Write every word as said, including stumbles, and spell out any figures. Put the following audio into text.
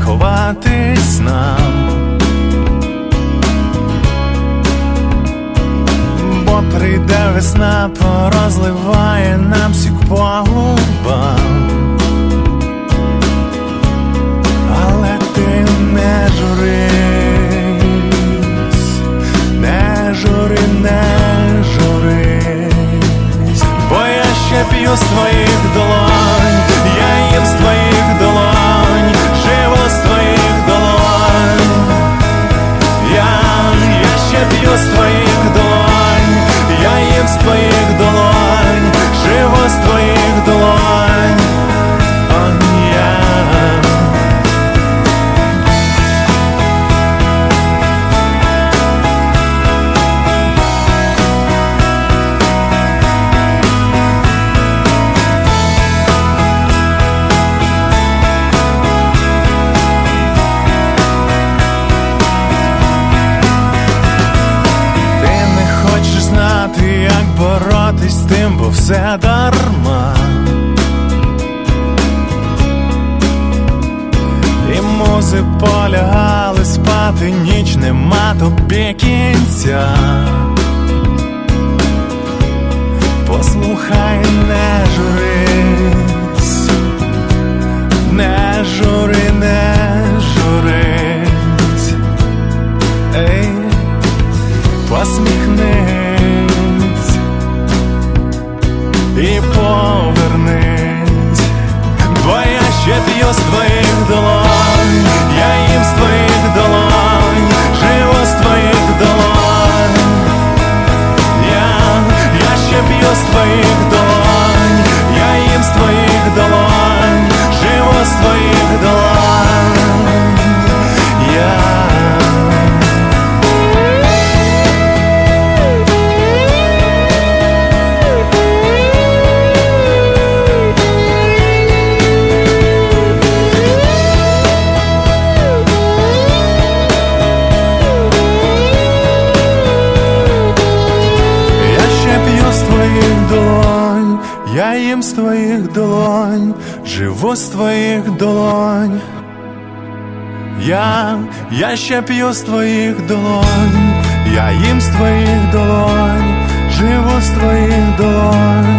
сховатись нам, бо прийде весна, порозливає нам сік по губам. Але ти не журись, не жури, не журись, бо я ще п'ю з твоїх долонь, я їм з твоїх долонь, живу з твоїх долонь. Я, я ще п'ю з твоїх долонь, я їм з твоїх долонь, живу з твоїх долонь. Он я. Як боротись з тим, бо все дарма, і музи полягали спати, ніч нема тобі кінця. Послухай, не журись, не жури, не журись, ей, посміхнись і повернись, бо я ще п'ю з твоїх долонь, я їм з твоїх долонь, живу з твоїх долонь. Я, я ще п'ю з твоїх долонь, я їм з твоїх долонь, живу з твоїх долонь. Я. Я їм з твоїх долонь, живу з твоїх долонь. Я, я ще п'ю з твоїх долонь, я їм з твоїх долонь, живу з твоїх долонь.